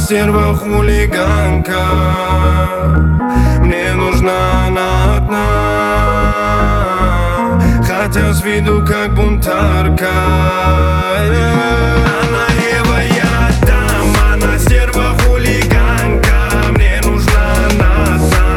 стерва хулиганка, мне нужна она одна, хотя с виду как бунтарка. Она Ева, я там, она стерва хулиганка, мне нужна она одна,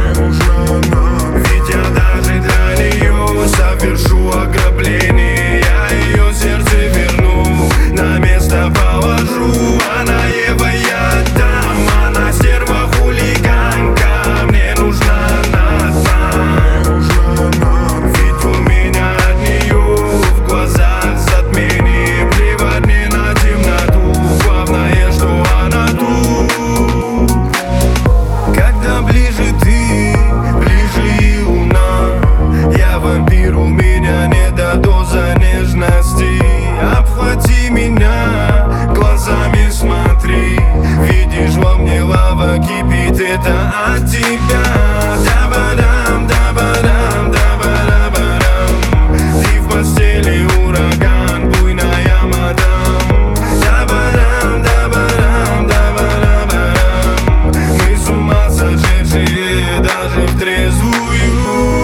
ведь я даже для нее совершу ограбление. Я ее сердце верну, на место положу. Она Ева, я там, она стерва хулиганка, мне нужна она одна, ведь у меня от нее в глазах затмение. Плевать мне на темноту, главное, что она тут. Когда ближе ты, ближе и луна, я вампир, у меня не до доза нежности. Обхвати меня, глазами смотри, видишь, во мне лава кипит, это от тебя. Дабадам, дабадам, дабадабадам, ты в постели ураган, буйная мадам. Дабадам, дабадам, дабадабадам, мы с ума сошедшие даже в трезвую.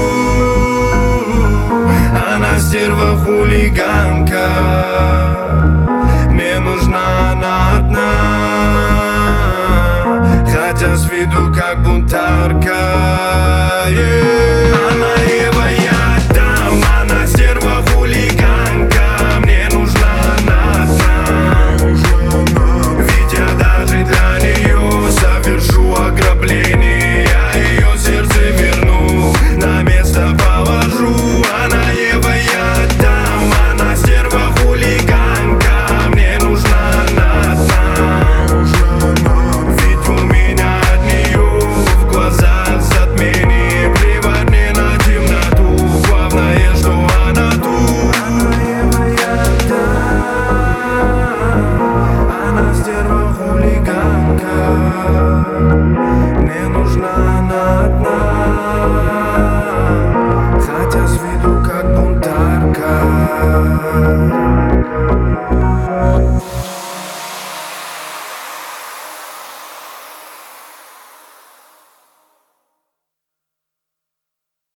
Она стерва хулиганка, мне нужна она одна, хотя с виду как бунтарка. Она Ева, я там, она стерва хулиганка, мне нужна она одна, ведь я даже для нее совершу ограбление. Я ее сердце верну, на место положу. Она Ева, я там, она стерва хулиганка, мне нужна она одна, ведь у меня от нее в глазах затмение. Плевать мне на темноту, главное, что она тут. Она Ева, я там, она стерва хулиганка, мне нужна она одна, хотя с виду как бунтарка.